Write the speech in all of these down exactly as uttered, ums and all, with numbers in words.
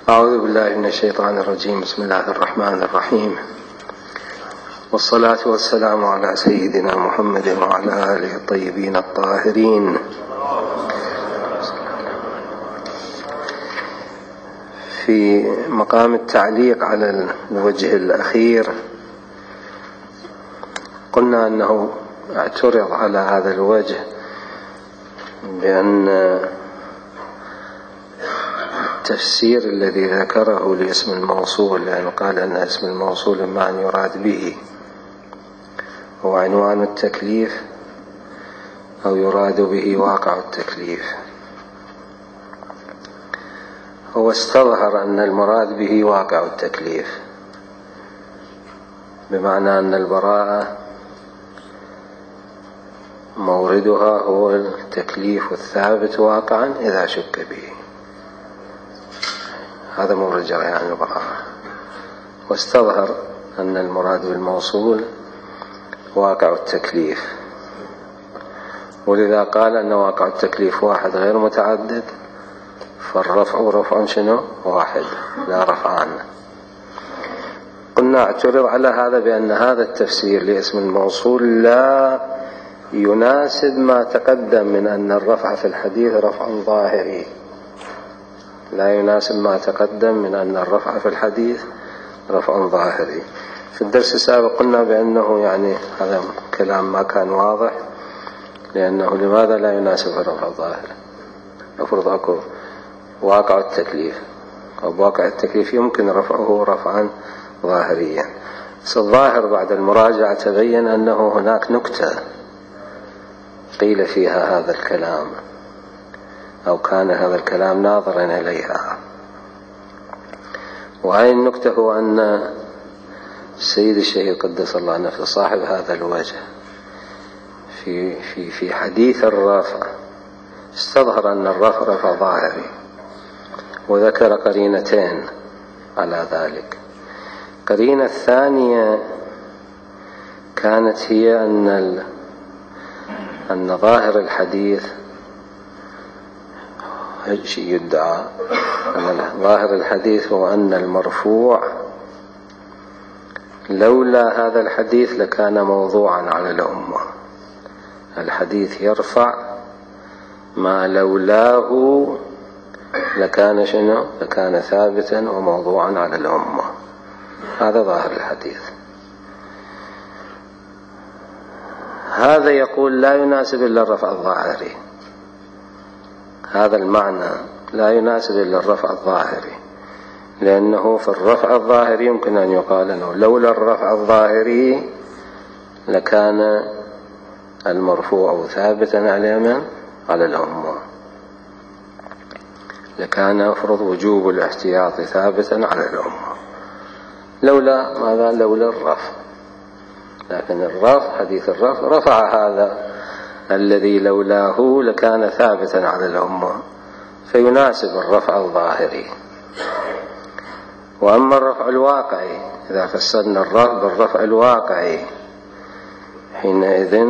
أعوذ بالله من الشيطان الرجيم. بسم الله الرحمن الرحيم، والصلاة والسلام على سيدنا محمد وعلى آله الطيبين الطاهرين. في مقام التعليق على الوجه الأخير قلنا أنه اعترض على هذا الوجه بأن التفسير الذي ذكره لاسم الموصول، لأنه قال أن اسم الموصول ما أن يراد به هو عنوان التكليف أو يراد به واقع التكليف. هو استظهر أن المراد به واقع التكليف، بمعنى أن البراءة موردها هو التكليف الثابت واقعا إذا شك به. هذا مورد جريان البراءة. واستظهر أن المراد بالموصول واقع التكليف، ولذا قال أن واقع التكليف واحد غير متعدد، فالرفع رفع شنو؟ واحد لا رفعان. قلنا اعترض على هذا بأن هذا التفسير لاسم الموصول لا يناسب ما تقدم من أن الرفع في الحديث رفع ظاهري، لا يناسب ما تقدم من أن الرفع في الحديث رفع ظاهري. في الدرس السابق قلنا بأنه يعني هذا كلام ما كان واضح، لأنه لماذا لا يناسب الرفع الظاهري؟ أفرض أكو واقع التكليف، أو واقع التكليف يمكن رفعه رفعا ظاهريا، بس الظاهر بعد المراجعة تبين أنه هناك نكتة قيل فيها هذا الكلام، أو كان هذا الكلام ناظرا إليها. وهذه النكتة هو أن السيد الشهيد قدس الله نفسه صاحب هذا الوجه في في في حديث الرفع استظهر أن الرفع رفع ظاهري، وذكر قرينتين على ذلك. قرينة الثانية كانت هي أن أن ظاهر الحديث شيء يدعى أن ظاهر الحديث هو أن المرفوع لولا هذا الحديث لكان موضوعا على الأمة. الحديث يرفع ما لولاه لكان شنو؟ لكان ثابتا وموضوعا على الأمة. هذا ظاهر الحديث. هذا يقول لا يناسب إلا الرفع الظاهري، هذا المعنى لا يناسب إلا الرفع الظاهري، لأنه في الرفع الظاهري يمكن أن يقال أنه لولا الرفع الظاهري لكان المرفوع ثابتا على من؟ على الأمة، لكان أفرض وجوب الاحتياط ثابتا على الأمة لولا ماذا؟ لولا الرفع. لكن الرفع حديث الرفع رفع هذا الذي لولاه لكان ثابتا على الأمة، فيناسب الرفع الظاهري. وأما الرفع الواقعي، إذا فسرنا الرفع بالرفع الواقعي حينئذ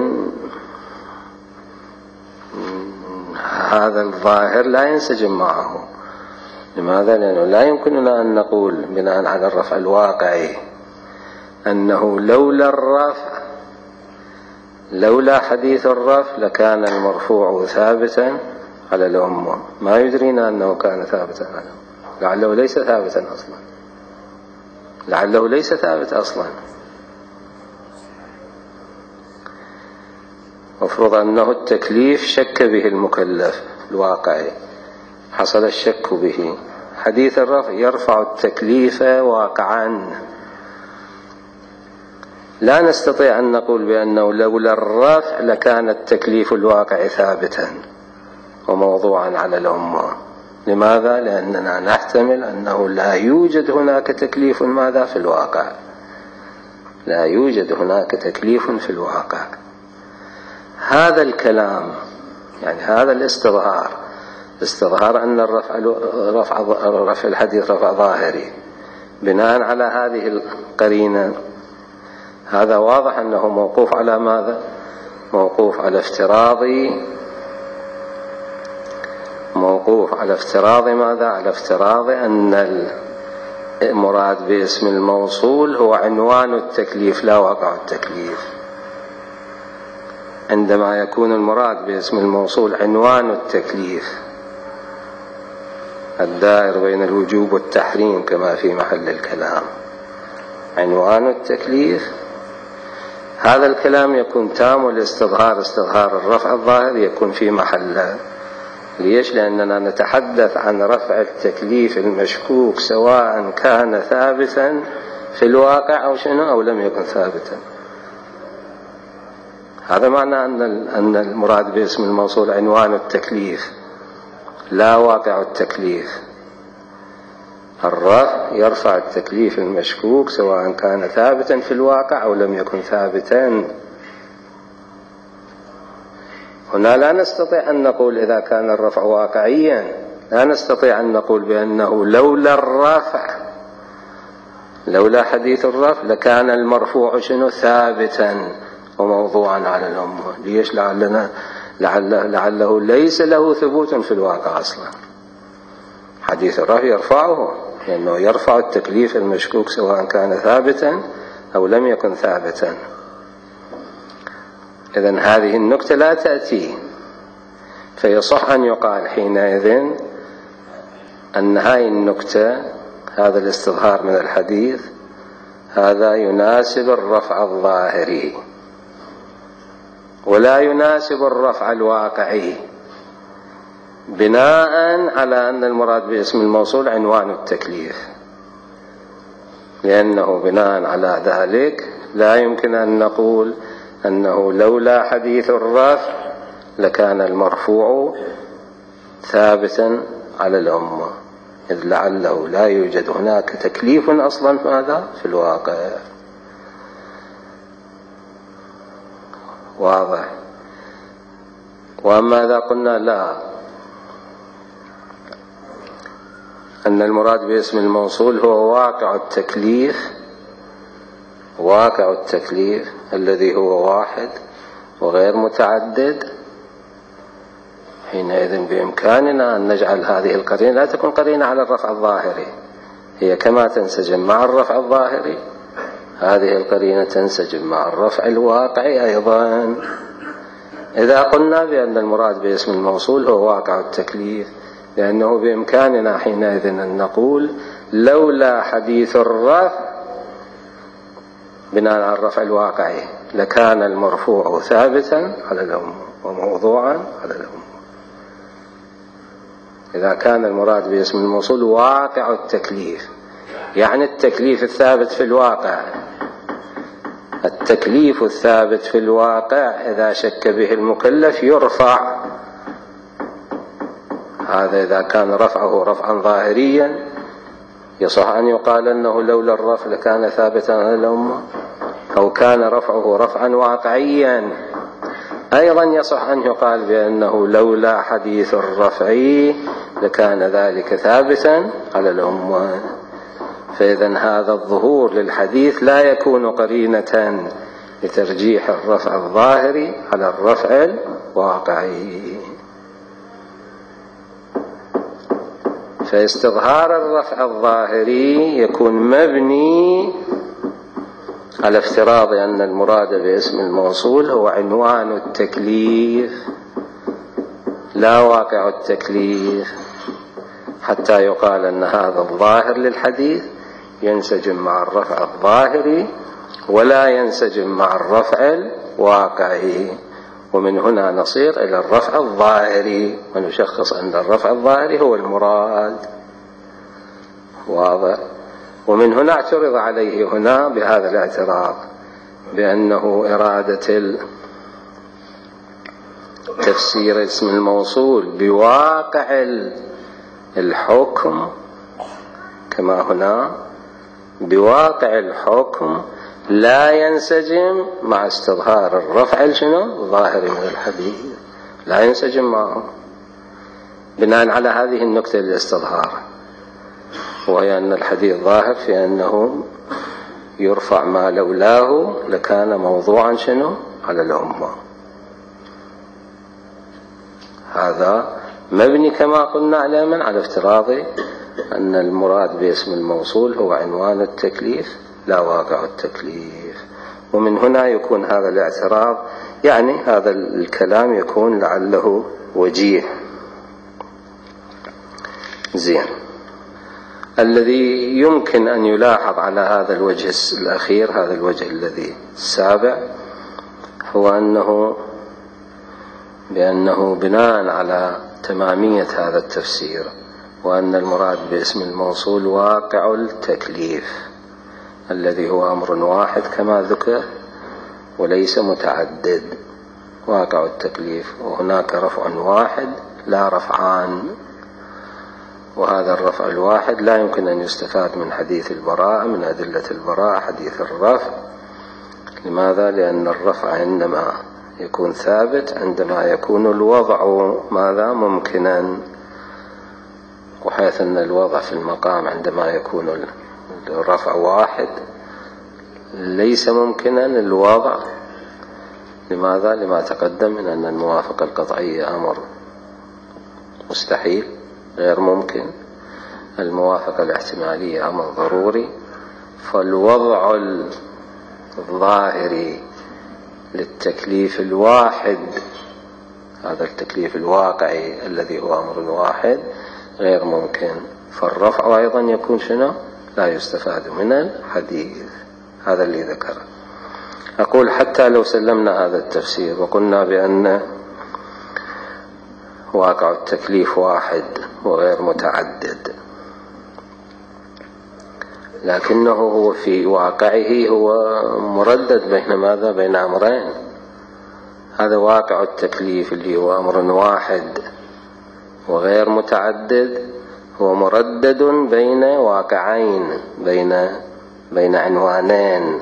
هذا الظاهر لا ينسجم معه. لماذا؟ لأنه لا يمكننا أن نقول بناء على الرفع الواقعي أنه لولا الرفع لولا حديث الرفع لكان المرفوع ثابتا على الأمة. ما يدرينا أنه كان ثابتا على الأمة، لعله ليس ثابتا أصلا، لعله ليس ثابت أصلا. أفرض أنه التكليف شك به المكلف الواقعي، حصل الشك به. حديث الرفع يرفع التكليف واقعا، لا نستطيع أن نقول بأنه لولا الرفع لكان التكليف الواقع ثابتا وموضوعا على الأمة. لماذا؟ لأننا نحتمل أنه لا يوجد هناك تكليف ماذا في الواقع، لا يوجد هناك تكليف في الواقع. هذا الكلام يعني هذا الاستظهار، استظهار أن الرفع رفع رفع الحديث رفع ظاهري بناء على هذه القرينة، هذا واضح أنه موقوف على ماذا؟ موقوف على افتراضي موقوف موقوف على افتراض ماذا؟ على افتراض أن المراد باسم الموصول هو عنوان التكليف لا واقع التكليف. عندما يكون المراد باسم الموصول عنوان التكليف الدائر بين الوجوب والتحريم كما في محل الكلام، عنوان التكليف، هذا الكلام يكون تام، والاستظهار استظهار الرفع الظاهر يكون في محله. ليش؟ لأننا نتحدث عن رفع التكليف المشكوك سواء كان ثابتا في الواقع أو شنو أو لم يكن ثابتا. هذا معنى أن أن المراد باسم الموصول عنوان التكليف لا واقع التكليف. الرفع يرفع التكليف المشكوك سواء كان ثابتا في الواقع أو لم يكن ثابتا. هنا لا نستطيع أن نقول إذا كان الرفع واقعيا، لا نستطيع أن نقول بأنه لولا الرفع لولا حديث الرفع لكان المرفوع شنو ثابتا وموضوعا على الأمة. ليش؟ لعلنا لعله, لعله ليس له ثبوت في الواقع أصلا. حديث الرفع يرفعه لأنه يرفع التكليف المشكوك سواء كان ثابتا أو لم يكن ثابتا. إذن هذه النكتة لا تأتي، فيصح أن يقال حينئذ أن هذه النكتة هذا الاستظهار من الحديث هذا يناسب الرفع الظاهري ولا يناسب الرفع الواقعي، بناء على أن المراد باسم الموصول عنوان التكليف. لأنه بناء على ذلك لا يمكن أن نقول أنه لولا حديث الرفع لكان المرفوع ثابتا على الأمة، إذ لعله لا يوجد هناك تكليف أصلا ماذا في الواقع. واضح؟ وأما إذا قلنا لا، أن المراد باسم الموصول هو واقع التكليف، واقع التكليف الذي هو واحد وغير متعدد، حينئذ بإمكاننا أن نجعل هذه القرينة لا تكون قرينة على الرفع الظاهري، هي كما تنسجم مع الرفع الظاهري هذه القرينة تنسجم مع الرفع الواقعي أيضا. إذا قلنا بأن المراد باسم الموصول هو واقع التكليف، لأنه بإمكاننا حينئذ أن نقول لولا حديث الرفع بناء على الرفع الواقعي لكان المرفوع ثابتا على الأمة وموضوعا على الأمة. إذا كان المراد باسم الموصول واقع التكليف، يعني التكليف الثابت في الواقع، التكليف الثابت في الواقع إذا شك به المكلف يرفع. هذا إذا كان رفعه رفعا ظاهريا يصح أن يقال أنه لولا الرفع لكان ثابتا على الأمة، أو كان رفعه رفعا واقعيا أيضا يصح أن يقال بأنه لولا حديث الرفع لكان ذلك ثابتا على الأمة. فإذا هذا الظهور للحديث لا يكون قرينة لترجيح الرفع الظاهري على الرفع الواقعي. فاستظهار الرفع الظاهري يكون مبني على افتراض أن المراد باسم الموصول هو عنوان التكليف لا واقع التكليف، حتى يقال أن هذا الظاهر للحديث ينسجم مع الرفع الظاهري ولا ينسجم مع الرفع الواقعي. ومن هنا نصير إلى الرفع الظاهري ونشخص أن الرفع الظاهري هو المراد. واضح؟ ومن هنا اعترض عليه هنا بهذا الاعتراض بأنه إرادة تفسير اسم الموصول بواقع الحكم كما هنا بواقع الحكم لا ينسجم مع استظهار الرفع الشنو الظاهري من الحديث، لا ينسجم معه بناء على هذه النكتة الاستظهار، وهي أن الحديث ظاهر في أنه يرفع ما لولاه لكان موضوعا شنو على الأمة. هذا مبني كما قلنا على من؟ على افتراض أن المراد باسم الموصول هو عنوان التكليف لا واقع التكليف. ومن هنا يكون هذا الاعتراض، يعني هذا الكلام يكون لعله وجيه. زين. الذي يمكن أن يلاحظ على هذا الوجه الأخير، هذا الوجه الذي السابع، هو أنه بأنه بناء على تمامية هذا التفسير وأن المراد باسم الموصول واقع التكليف الذي هو أمر واحد كما ذكر وليس متعدد، واقع التكليف، وهناك رفع واحد لا رفعان، وهذا الرفع الواحد لا يمكن أن يستفاد من حديث البراءة، من أدلة البراءة حديث الرفع. لماذا؟ لأن الرفع عندما يكون ثابت عندما يكون الوضع ماذا؟ ممكنا، وحيث أن الوضع في المقام عندما يكون الرفع واحد ليس ممكنا الوضع. لماذا؟ لما تقدم من أن الموافقة القطعية أمر مستحيل غير ممكن، الموافقة الاحتمالية أمر ضروري، فالوضع الظاهري للتكليف الواحد، هذا التكليف الواقعي الذي هو أمر واحد، غير ممكن، فالرفع أيضا يكون شنو؟ لا يستفاد من الحديث. هذا اللي ذكره. أقول حتى لو سلمنا هذا التفسير وقلنا بأن واقع التكليف واحد وغير متعدد، لكنه هو في واقعه هو مردد بين ماذا؟ بين أمرين. هذا واقع التكليف اللي هو أمر واحد وغير متعدد هو مردد بين واقعين، بين بين عنوانين،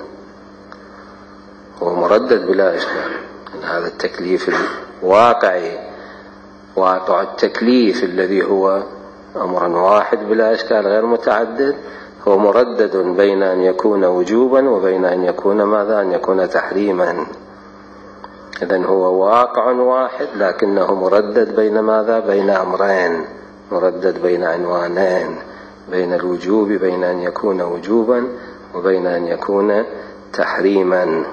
هو مردد بلا إشكال. هذا التكليف الواقعي واقع التكليف الذي هو أمر واحد بلا إشكال غير متعدد هو مردد بين أن يكون وجوبا وبين أن يكون ماذا؟ أن يكون تحريما. إذن هو واقع واحد لكنه مردد بين ماذا؟ بين أمرين، مردد بين عنوانين، بين الوجوب، بين أن يكون وجوبا وبين أن يكون تحريما.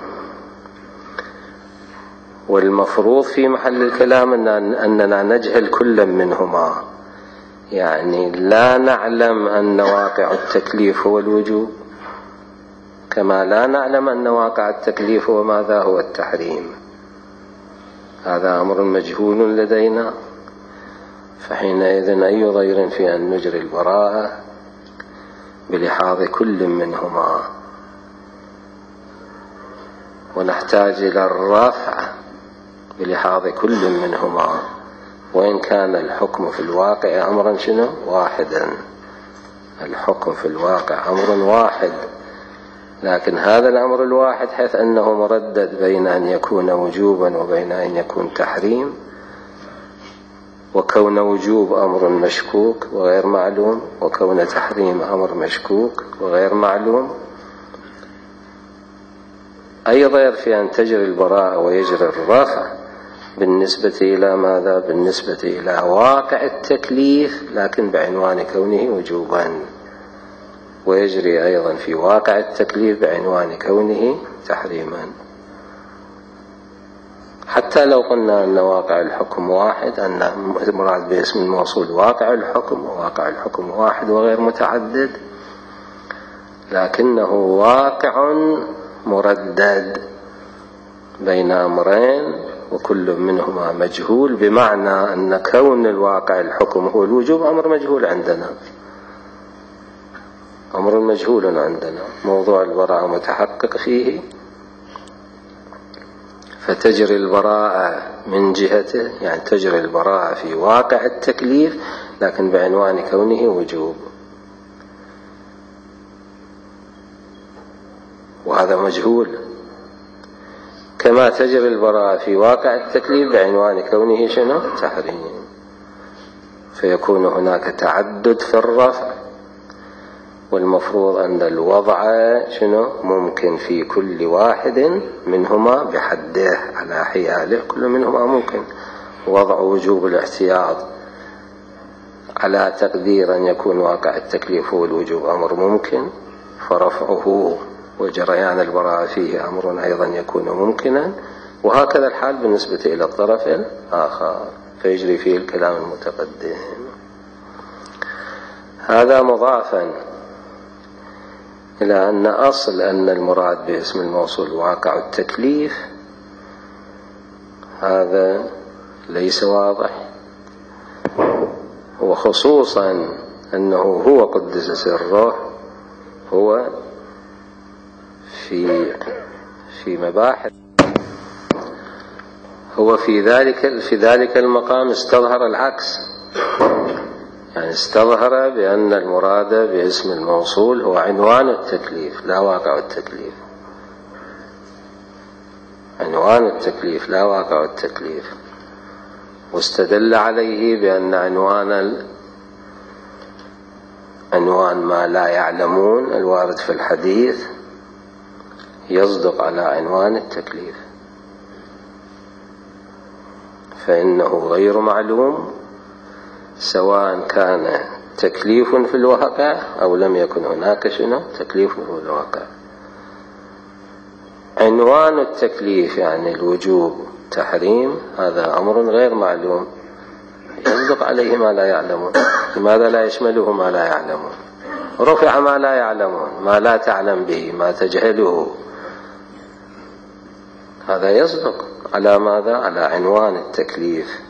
والمفروض في محل الكلام أننا نجهل كل منهما، يعني لا نعلم أن واقع التكليف هو الوجوب كما لا نعلم أن واقع التكليف هو ماذا؟ هو التحريم. هذا أمر مجهول لدينا، فحينئذ أي ضير في أن نجري البراءة بلحاظ كل منهما، ونحتاج إلى الرفع بلحاظ كل منهما، وإن كان الحكم في الواقع أمرا شنو؟ واحدا. الحكم في الواقع أمر واحد، لكن هذا الأمر الواحد حيث أنه مردد بين أن يكون وجوبا وبين أن يكون تحريم، وكون وجوب أمر مشكوك وغير معلوم، وكون تحريم أمر مشكوك وغير معلوم. أي ضير في أن تجري البراءة ويجري الرفع بالنسبة إلى ماذا؟ بالنسبة إلى واقع التكليف لكن بعنوان كونه وجوبا، ويجري أيضا في واقع التكليف بعنوان كونه تحريما. حتى لو قلنا أن واقع الحكم واحد، أن المراد باسم الموصول واقع الحكم، وواقع الحكم واحد وغير متعدد، لكنه واقع مردد بين أمرين وكل منهما مجهول، بمعنى أن كون الواقع الحكم هو الوجوب أمر مجهول عندنا، أمر مجهول عندنا، موضوع البراءة متحقق فيه، فتجري البراءة من جهته، يعني تجري البراءة في واقع التكليف لكن بعنوان كونه وجوب، وهذا مجهول، كما تجري البراءة في واقع التكليف بعنوان كونه شنو؟ تحريم. فيكون هناك تعدد في الرفع، والمفروض أن الوضع شنو؟ ممكن في كل واحد منهما بحده على حياله، كل منهما ممكن. وضع وجوب الاحتياط على تقدير أن يكون واقع التكليف والوجوب أمر ممكن، فرفعه وجريان البراءة فيه أمر أيضا يكون ممكنا، وهكذا الحال بالنسبة إلى الطرف الآخر فيجري فيه الكلام المتقدم. هذا مضافا إلى أن أصل أن المراد باسم الموصول واقع التكليف هذا ليس واضح، وخصوصا أنه هو قدس سره هو في في مباحث هو في ذلك في ذلك المقام استظهر العكس، يعني استظهر بأن المراد باسم الموصول هو عنوان التكليف لا واقع التكليف، عنوان التكليف لا واقع التكليف، واستدل عليه بأن عنوان عنوان ما لا يعلمون الوارد في الحديث يصدق على عنوان التكليف، فإنه غير معلوم سواء كان تكليف في الواقع أو لم يكن هناك شنو تكليف في الواقع. عنوان التكليف يعني الوجوب تحريم هذا أمر غير معلوم يصدق عليه ما لا يعلمون. لماذا لا يشمله ما لا يعلمون؟ رفع ما لا يعلمون، ما لا تعلم به، ما تجهله، هذا يصدق على ماذا؟ على عنوان التكليف،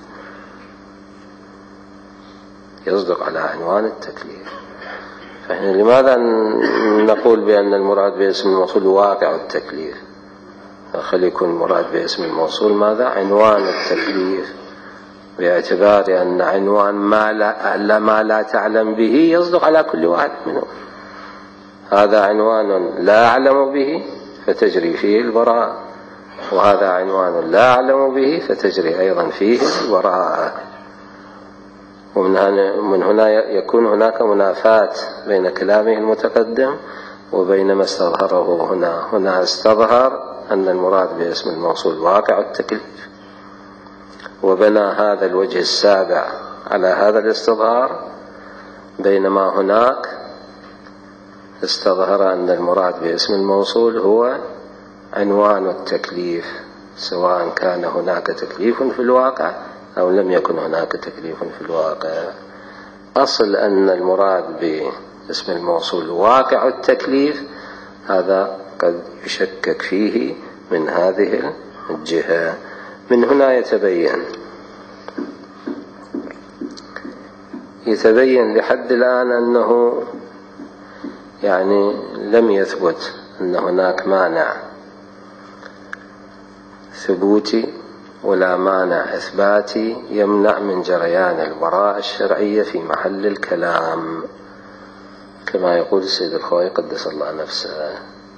يصدق على عنوان التكليف. فإحنا لماذا نقول بأن المراد باسم الموصول واقع التكليف؟ خلي يكون المراد باسم الموصول ماذا؟ عنوان التكليف، باعتبار أن عنوان ما لا, ما لا تعلم به يصدق على كل واحد منهم. هذا عنوان لا أعلم به فتجري فيه البراءة، وهذا عنوان لا أعلم به فتجري أيضا فيه البراءة. ومن هنا يكون هناك منافاة بين كلامه المتقدم وبين ما استظهره هنا. هنا استظهر أن المراد باسم الموصول واقع التكليف، وبنى هذا الوجه السابع على هذا الاستظهار، بينما هناك استظهر أن المراد باسم الموصول هو عنوان التكليف سواء كان هناك تكليف في الواقع أو لم يكن هناك تكليف في الواقع. أصل أن المراد باسم الموصول واقع التكليف هذا قد يشكك فيه من هذه الجهة. من هنا يتبين يتبين لحد الآن أنه يعني لم يثبت أن هناك مانع ثبوتي ولا مانع إثباتي يمنع من جريان البراءة الشرعية في محل الكلام، كما يقول السيد الخوئي قدس الله نفسه.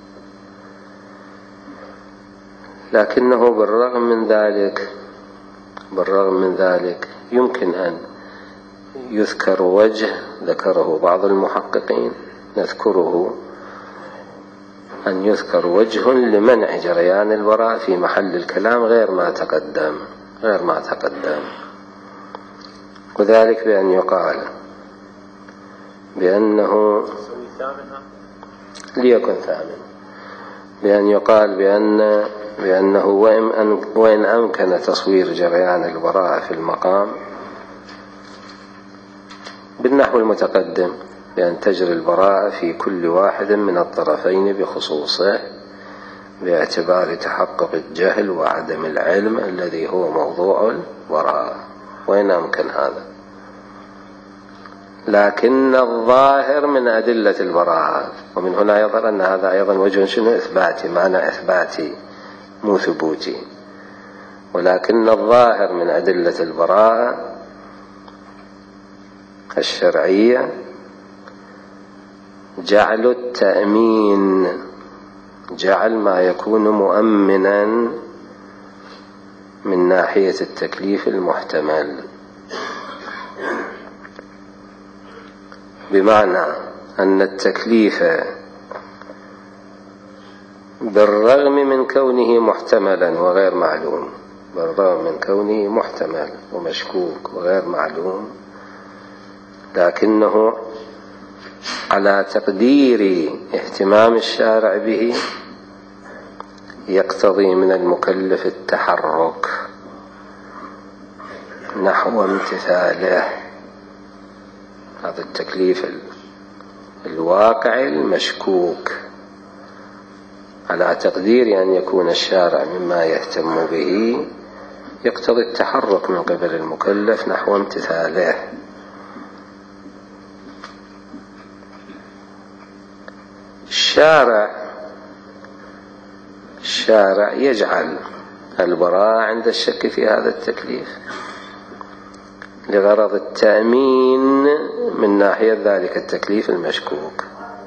لكنه بالرغم من ذلك بالرغم من ذلك يمكن أن يذكر وجه ذكره بعض المحققين، نذكره أن يذكر وجه لمنع جريان البراءة في محل الكلام غير ما تقدم غير ما تقدم وذلك بأن يقال بأنه ليكن ثامن بأن يقال بأن بأنه وإن أمكن تصوير جريان البراءة في المقام بالنحو المتقدم بأن تجري البراءة في كل واحد من الطرفين بخصوصه باعتبار تحقق الجهل وعدم العلم الذي هو موضوع البراءة، وإن أمكن هذا. لكن الظاهر من أدلة البراءة، ومن هنا يظهر أن هذا أيضا وجه شنو إثباتي، معنى إثباتي مو ثبوتي، ولكن الظاهر من أدلة البراءة الشرعية جعل التأمين، جعل ما يكون مؤمنا من ناحية التكليف المحتمل، بمعنى أن التكليف بالرغم من كونه محتملا وغير معلوم بالرغم من كونه محتمل ومشكوك وغير معلوم، لكنه على تقدير اهتمام الشارع به يقتضي من المكلف التحرك نحو امتثاله. هذا التكليف الواقع المشكوك على تقدير أن يكون الشارع مما يهتم به يقتضي التحرك من قبل المكلف نحو امتثاله. الشارع الشارع يجعل البراءة عند الشك في هذا التكليف لغرض التأمين من ناحية ذلك التكليف المشكوك،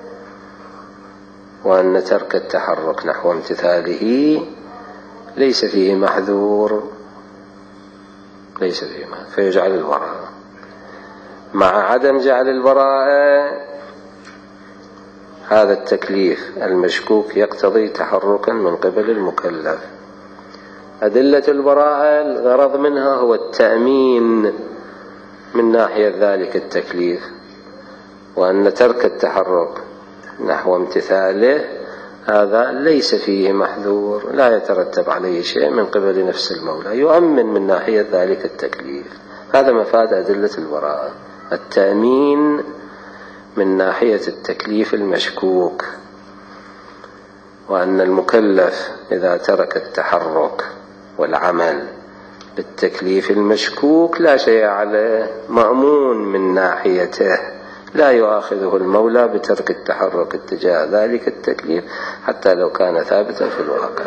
وأن ترك التحرك نحو امتثاله ليس فيه محذور ليس فيه محذور فيجعل البراءة. مع عدم جعل البراءة هذا التكليف المشكوك يقتضي تحركا من قبل المكلف. أدلة البراءة الغرض منها هو التأمين من ناحية ذلك التكليف، وأن ترك التحرك نحو امتثاله هذا ليس فيه محذور لا يترتب عليه شيء من قبل نفس المولى، يؤمن من ناحية ذلك التكليف. هذا مفاد أدلة البراءة، التأمين من ناحية التكليف المشكوك، وأن المكلف إذا ترك التحرك والعمل بالتكليف المشكوك لا شيء عليه، مأمون من ناحيته، لا يؤاخذه المولى بترك التحرك اتجاه ذلك التكليف حتى لو كان ثابتا في الواقع.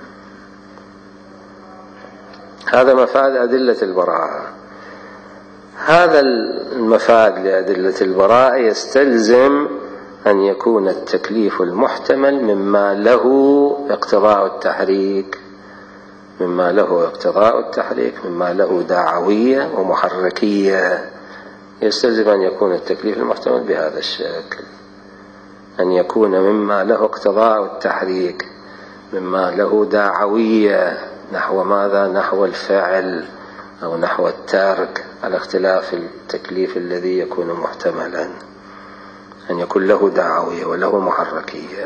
هذا مفاد أدلة البراءة. هذا المفاد لأدلة البراءة يستلزم أن يكون التكليف المحتمل مما له اقتضاء التحريك مما له اقتضاء التحريك مما له داعوية ومحركية. يستلزم أن يكون التكليف المحتمل بهذا الشكل، أن يكون مما له اقتضاء التحريك مما له داعوية نحو ماذا؟ نحو الفعل أو نحو الترك، على اختلاف التكليف الذي يكون محتملا، أن يكون له داعوية وله محركية.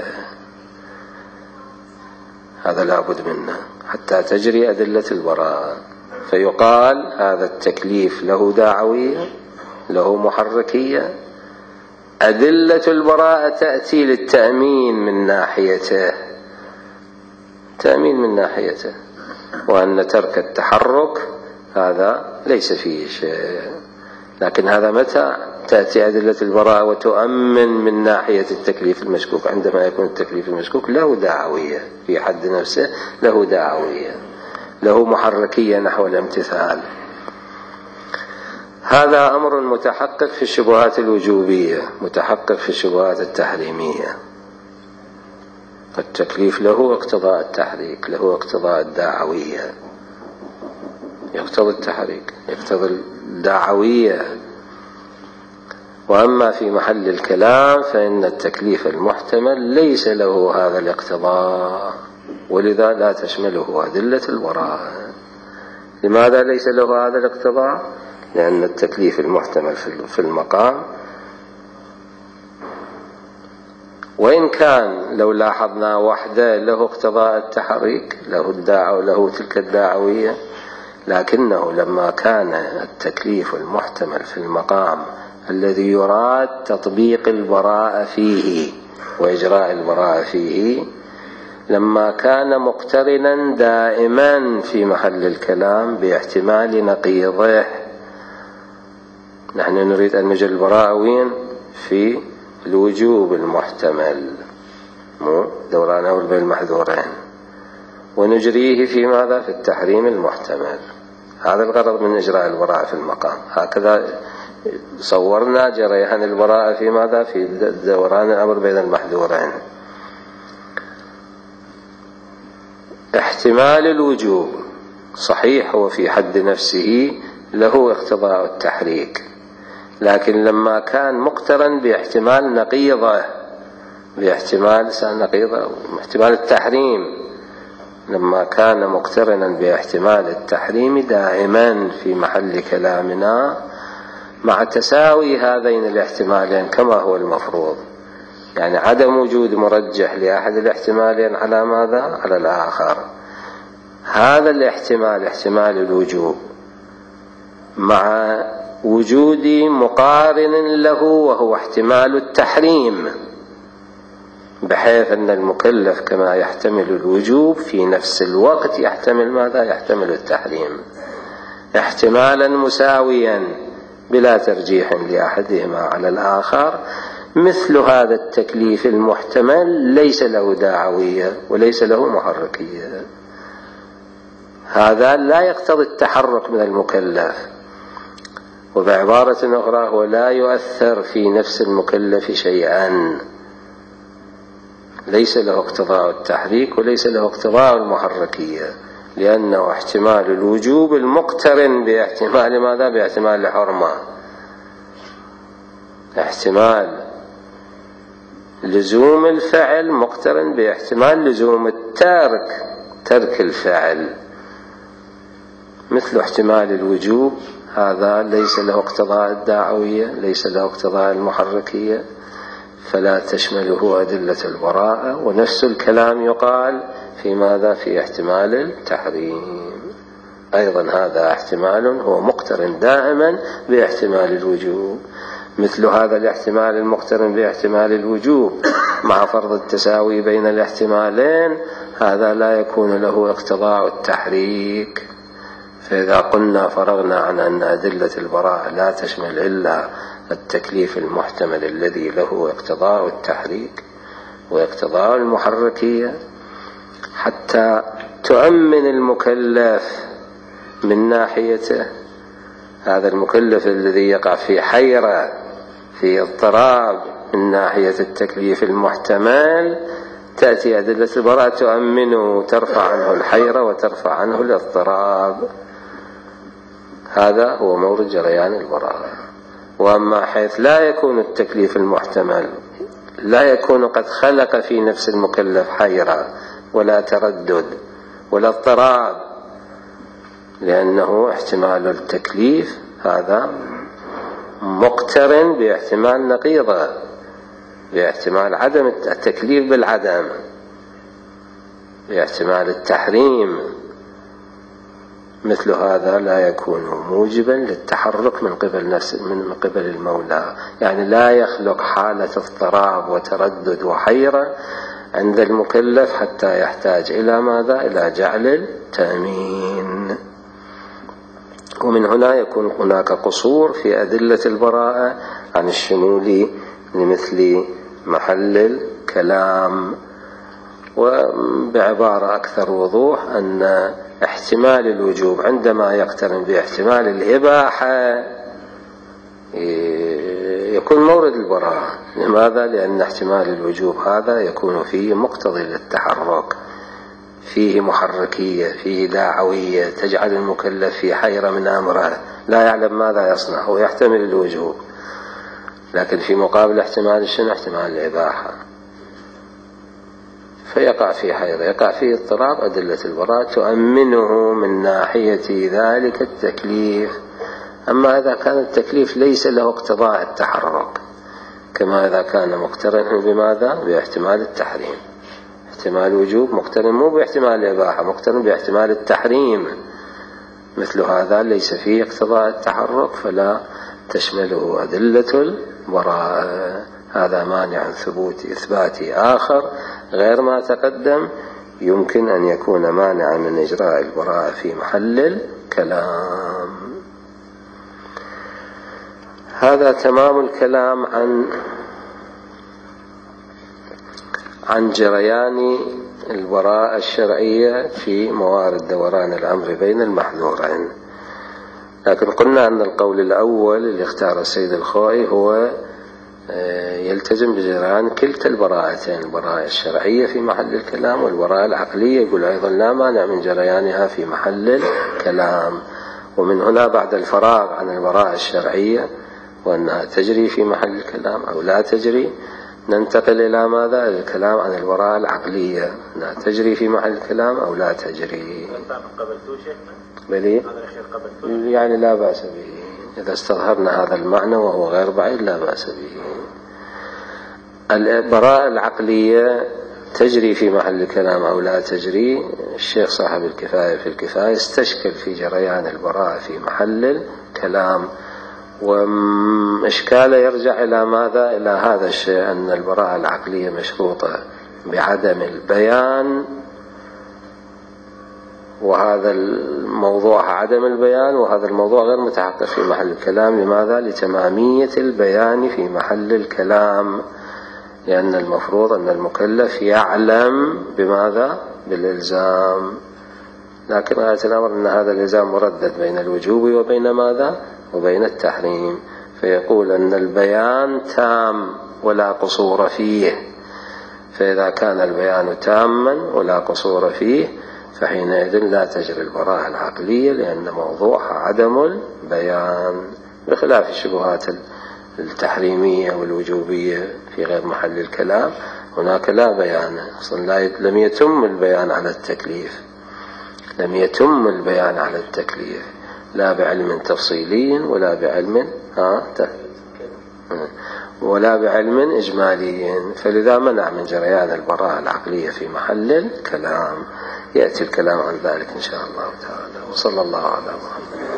هذا لا بد منه حتى تجري أدلة البراءة، فيقال هذا التكليف له داعوية له محركية. أدلة البراءة تأتي للتأمين من ناحيته تأمين من ناحيته وأن ترك التحرك هذا ليس فيه شيء. لكن هذا متى تأتي أدلة البراءة وتؤمن من ناحية التكليف المشكوك؟ عندما يكون التكليف المشكوك له داعوية في حد نفسه، له داعوية له محركية نحو الامتثال. هذا أمر متحقق في الشبهات الوجوبية، متحقق في الشبهات التحريمية. التكليف له اقتضاء التحريك له اقتضاء الداعوية، يقتضي التحريك يقتضي الداعوية. وأما في محل الكلام فإن التكليف المحتمل ليس له هذا الاقتضاء، ولذا لا تشمله أدلة البراءة. لماذا ليس له هذا الاقتضاء؟ لأن التكليف المحتمل في المقام وإن كان لو لاحظنا وحده له اقتضاء التحريك له الداعو له تلك الداعوية، لكنه لما كان التكليف المحتمل في المقام الذي يراد تطبيق البراءة فيه وإجراء البراءة فيه، لما كان مقترنا دائما في محل الكلام باحتمال نقيضه. نحن نريد أن نجري البراءة وين؟ في الوجوب المحتمل، مو دوران أول بين المحذورين، ونجريه في ماذا؟ في التحريم المحتمل. هذا الغرض من إجراء البراءة في المقام. هكذا صورنا جريان البراءة في ماذا؟ في دوران الأمر بين المحذورين. احتمال الوجوب صحيح هو في حد نفسه له اقتضاء التحريك، لكن لما كان مقترن باحتمال نقيضة باحتمال نقيضة احتمال التحريم، لما كان مقترنا باحتمال التحريم دائما في محل كلامنا، مع تساوي هذين الاحتمالين كما هو المفروض، يعني عدم وجود مرجح لأحد الاحتمالين على ماذا؟ على الآخر. هذا الاحتمال احتمال الوجوب مع وجود مقارن له وهو احتمال التحريم، بحيث أن المكلف كما يحتمل الوجوب في نفس الوقت يحتمل ماذا؟ يحتمل التحريم احتمالا مساويا بلا ترجيح لأحدهما على الآخر. مثل هذا التكليف المحتمل ليس له داعوية وليس له محركية، هذا لا يقتضي التحرك من المكلف، وبعبارة أخرى هو لا يؤثر في نفس المكلف شيئا، ليس له اقتضاء التحريك وليس له اقتضاء المحركية، لأنه احتمال الوجوب المقترن باحتمال ماذا؟ باحتمال الحرمة. احتمال لزوم الفعل مقترن باحتمال لزوم التارك ترك الفعل. مثل احتمال الوجوب هذا ليس له اقتضاء الداعوية ليس له اقتضاء المحركية، فلا تشمله أدلة البراءة. ونفس الكلام يقال في ماذا؟ في احتمال التحريم أيضا، هذا احتمال هو مقترن دائما باحتمال الوجوب. مثل هذا الاحتمال المقترن باحتمال الوجوب مع فرض التساوي بين الاحتمالين، هذا لا يكون له اقتضاء التحريك. فإذا قلنا فرغنا عن أن أدلة البراءة لا تشمل إلا التكليف المحتمل الذي له اقتضاء التحريك واقتضاء المحركية، حتى تؤمن المكلف من ناحيته، هذا المكلف الذي يقع في حيرة في اضطراب من ناحية التكليف المحتمل، تأتي أدلة البراءة تؤمنه ترفع عنه الحيرة وترفع عنه الاضطراب. هذا هو مورد جريان البراءة. وأما حيث لا يكون التكليف المحتمل لا يكون قد خلق في نفس المكلف حيرة ولا تردد ولا اضطراب، لأنه احتمال التكليف هذا مقترن باحتمال نقيضه، باحتمال عدم التكليف بالعدم، باحتمال التحريم. مثل هذا لا يكون موجبا للتحرك من قبل نفس من قبل المولى، يعني لا يخلق حالة اضطراب وتردد وحيرة عند المكلف حتى يحتاج إلى ماذا؟ إلى جعل التأمين. ومن هنا يكون هناك قصور في أدلة البراءة عن الشمول لمثل محل الكلام. وبعبارة أكثر وضوح أن احتمال الوجوب عندما يقترن باحتمال الإباحة يكون مورد البراءة. لماذا؟ لأن احتمال الوجوب هذا يكون فيه مقتضي للتحرك، فيه محركية، فيه داعوية تجعل المكلف في حيرة من أمره، لا يعلم ماذا يصنع ويحتمل الوجوب. لكن في مقابل احتمال الشنو؟ احتمال الإباحة، فيقع في حيرة، يقع في اضطراب. أدلة البراءة تؤمنه من ناحية ذلك التكليف. أما إذا كان التكليف ليس له اقتضاء التحرك، كما إذا كان مقترنا بماذا؟ باحتمال التحريم. احتمال الوجوب مقترن مو باحتمال الإباحة، مقترن باحتمال التحريم. مثل هذا ليس فيه اقتضاء التحرك فلا تشمله أدلة البراءة. هذا مانع عن ثبوت إثبات آخر غير ما تقدم يمكن أن يكون مانعا من إجراء البراءة في محل الكلام. هذا تمام الكلام عن عن جريان البراءة الشرعية في موارد دوران الأمر بين المحذورين. لكن قلنا أن القول الأول اللي اختار السيد الخوئي هو يلتزم بجريان كلتا البراءتين، البراءة الشرعية في محل الكلام والبراءة العقلية، يقول أيضا لا مانع من جريانها في محل الكلام. ومن هنا بعد الفراغ عن البراءة الشرعية وأنها تجري في محل الكلام أو لا تجري، ننتقل إلى ماذا؟ الكلام عن البراءة العقلية، أنها تجري في محل الكلام أو لا تجري. بلي يعني لا بأس به. إذا استظهرنا هذا المعنى وهو غير بعيد لا بأس به. البراءة العقلية تجري في محل الكلام أو لا تجري؟ الشيخ صاحب الكفاية في الكفاية استشكل في جريان البراءة في محل الكلام، وإشكاله يرجع إلى ماذا؟ إلى هذا الشيء، أن البراءة العقلية مشروطة بعدم البيان، وهذا الموضوع عدم البيان، وهذا الموضوع غير متحقق في محل الكلام. لماذا؟ لتمامية البيان في محل الكلام، لأن المفروض أن المكلف يعلم بماذا؟ بالإلزام. لكن غاية الأمر أن هذا الإلزام مردد بين الوجوب وبين ماذا؟ وبين التحريم، فيقول أن البيان تام ولا قصور فيه. فإذا كان البيان تاما ولا قصور فيه فحينئذ لا تجري البراءة العقلية، لأن موضوعها عدم البيان، بخلاف الشبهات التحريمية والوجوبية في غير محل الكلام. هناك لا بيان أصلا، لم يتم البيان على التكليف، لم يتم البيان على التكليف لا بعلم تفصيلي ولا بعلم ها ولا بعلم إجمالي، فلذا منع من جريان البراءة العقلية في محل الكلام. يأتي الكلام عن ذلك إن شاء الله تعالى. وصلى الله على محمد.